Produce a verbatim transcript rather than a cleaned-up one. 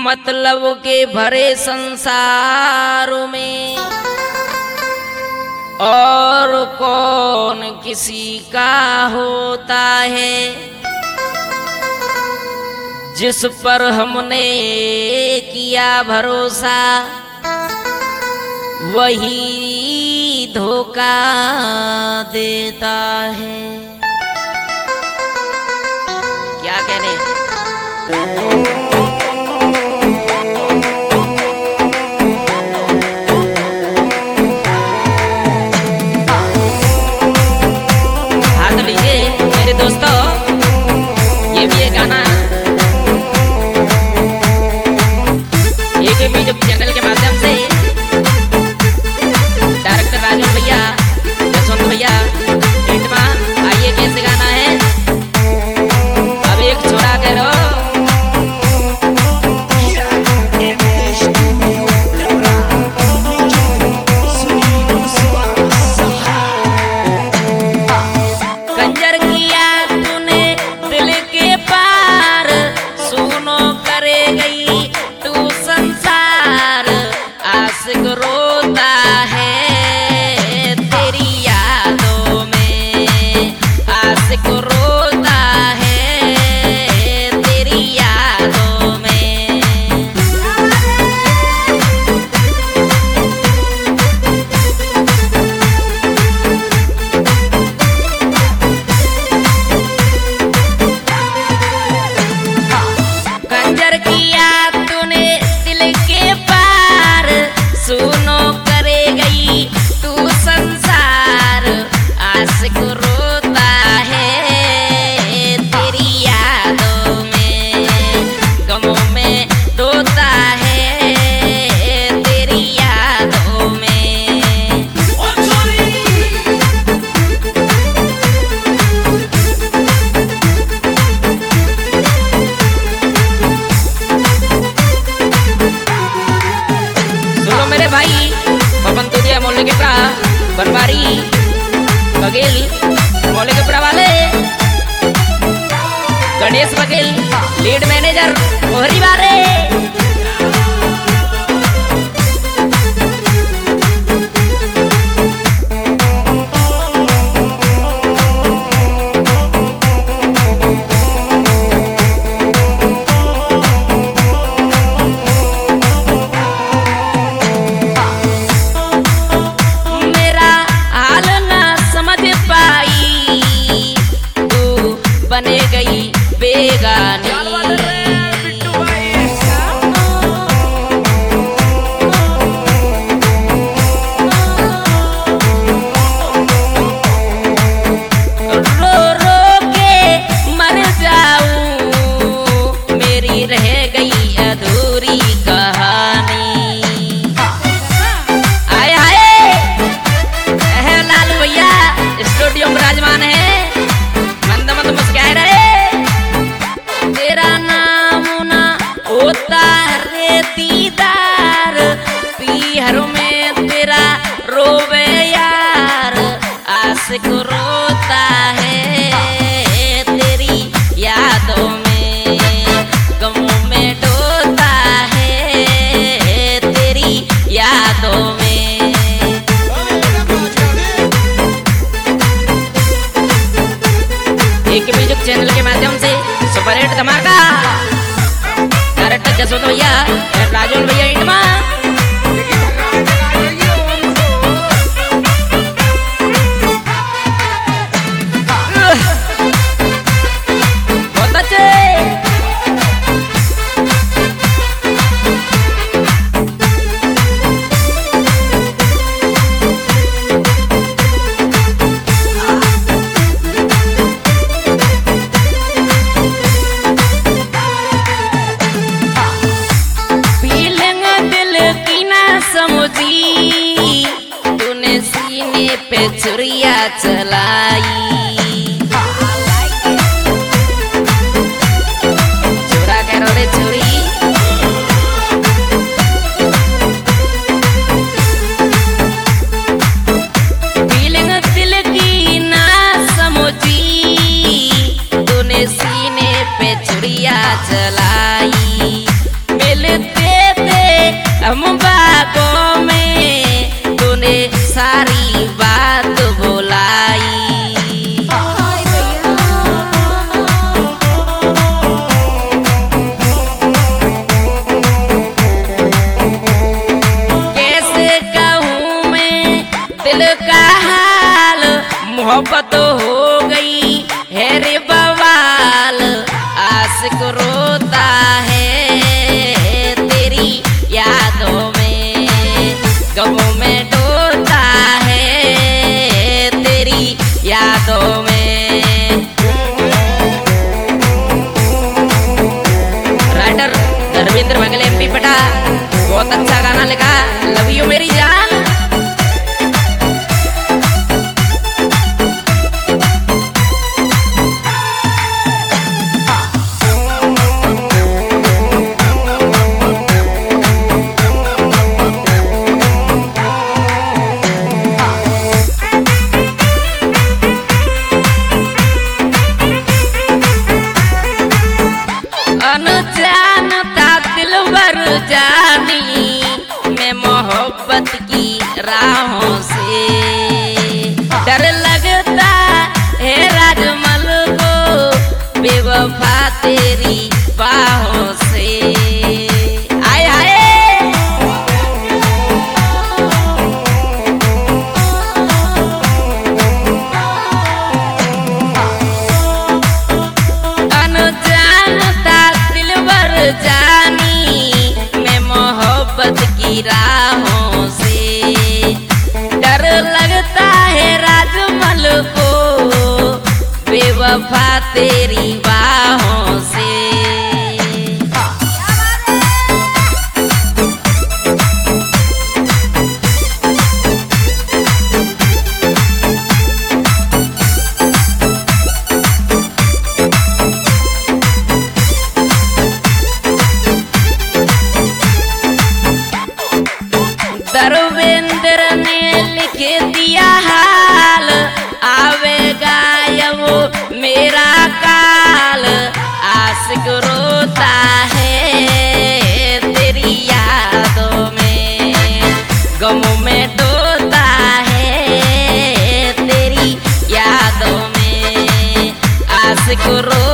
मतलब के भरे संसार में और कौन किसी का होता है, जिस पर हमने किया भरोसा वही धोखा देता है। क्या कहने हाथ लीजिए मेरे दोस्तों, ये भी एक गाना एक म्यूजिक चैनल के माध्यम से डायरेक्टर राजू भैया, यशवंत भैया, इंटमा, आइए कैसे गाना है। अब एक छोड़ा के रो कंजर किया तूने दिल के पार, सुनो करे गई तू संसार। आशिक रोता है तेरी यादों में, आशिक रोता है तेरी यादों में। कंजर किया तूने दिल के पार, सुनो करे गई तू संसार। आशिक रोता है तेरी यादों में, गमों में रोता है तेरी यादों में। सुनो मेरे भाई पवन तुझे मोले के प्रा बनवारी बघेल, मोले के प्रा वाले गणेश बघेल, लीड मैनेजर मोहरी बारे। मेरा हाल ना समझ पाई तू बने गई बेगानी। रो रो के मर जाऊं, मेरी रह गई अधूरी कहानी। आए हाय है लालू भैया स्टूडियो में विराजमान है, मंद मंद मुस्काए रहे। तेरा नाम ना होता रे दीदार, पीहर में तेरा रोवे यार। आशिक रोता है तेरी यादों में, गमों में डोता है तेरी यादों में। एक म्यूजिक चैनल के माध्यम से सुपरहिट धमाका डायरेक्टर जसवंत भैया, राजू भैया, इंटमा। बहुत अच्छे फीलिंग दिल की ना समझी, तूने सीने पे छुरिया चलाई। चुरा के रो रे छुरी, फीलिंग दिल की ना समझी, तूने सीने पे छुरिया चलाई। मिल मोहब्बत हो गई है रे बवाल, आशिक रोता है तेरी यादों में, गमों में डोलता है तेरी यादों में। राइटर धर्मेंद्र बघेल एमपी पटा, बहुत अच्छा गाना लिखा, लव यू मेरी जान। अनजानता दिलबर जानी मैं मोहब्बत की राहों से, डर लगता है राजमल को बेवफा तेरी बाहों से। आए हाय जानी मैं मोहब्बत की राहों से, डर लगता है राजमल को बेवफा तेरी बाहों से। धर्मेंद्र ने लिख दिया हाल, आवेगा वो मेरा काल, आशिक रोता है तेरी यादों में, गमों में डोलता है तेरी यादों में, आशिक रो